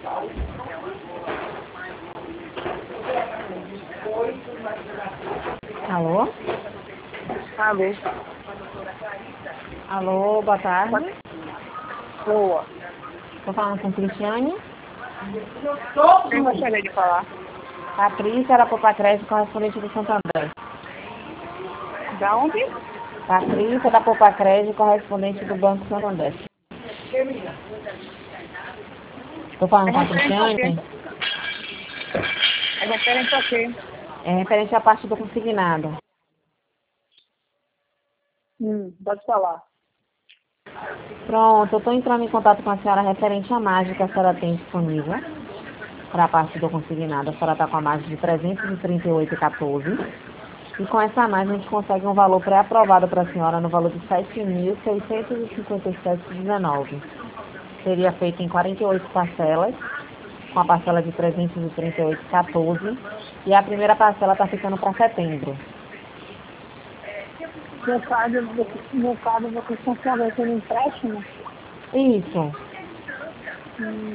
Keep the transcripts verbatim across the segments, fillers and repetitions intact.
Alô? Alô? Alô, boa tarde. Boa. Estou falando com Cristiane. Quem gostaria de falar? Patrícia Arapupa Crédito, correspondente do Santander. Da onde? Patrícia da Poupa Crédito, correspondente do Banco Santander. Estou falando com a Cristiane. É referente a quê? É referente à parte do consignado. Hum, pode falar. Pronto, eu estou entrando em contato com a senhora referente à margem que a senhora tem disponível para a parte do consignado. A senhora está com a margem de trezentos e trinta e oito vírgula quatorze. E com essa margem a gente consegue um valor pré-aprovado para a senhora no valor de sete mil seiscentos e cinquenta e sete vírgula dezenove. Seria feito em quarenta e oito parcelas, com a parcela de trezentos e trinta e oito vírgula quatorze. E a primeira parcela está ficando para setembro. No caso, no caso vocês estão fazendo empréstimo? Isso. Hum,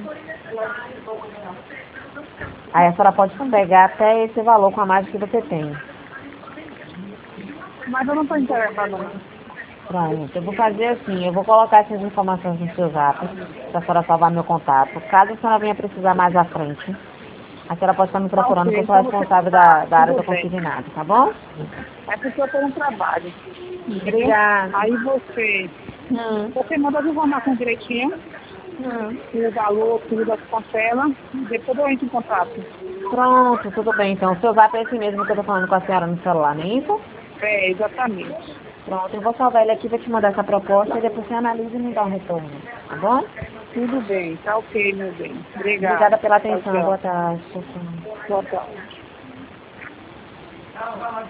Aí a senhora pode pegar até esse valor com a margem que você tem. mas eu não estou interessada não. Pronto, eu vou fazer assim, eu vou colocar essas informações no seu zap, para a senhora salvar meu contato. Caso a senhora venha precisar mais à frente, a senhora pode estar me Tá procurando, que ok, eu sou então você responsável tá, da, da área do tudo bem. consignado, tá bom? É porque eu estou no trabalho. Entendeu? Obrigada. Aí você, Hum, você manda as informações direitinho, hum. o valor, tudo das parcelas, depois eu entro em contato. Pronto, tudo bem. Então, o seu zap é esse mesmo que eu tô falando com a senhora no celular, não é isso? É, exatamente. Pronto, eu vou salvar ele aqui, vou te mandar essa proposta e depois você analisa e me dá um retorno, tá bom? Tudo bem, tá ok, meu bem. Obrigada. Obrigada pela Tchau, atenção, boa tchau. tarde. Tchau, tchau. Boa tarde.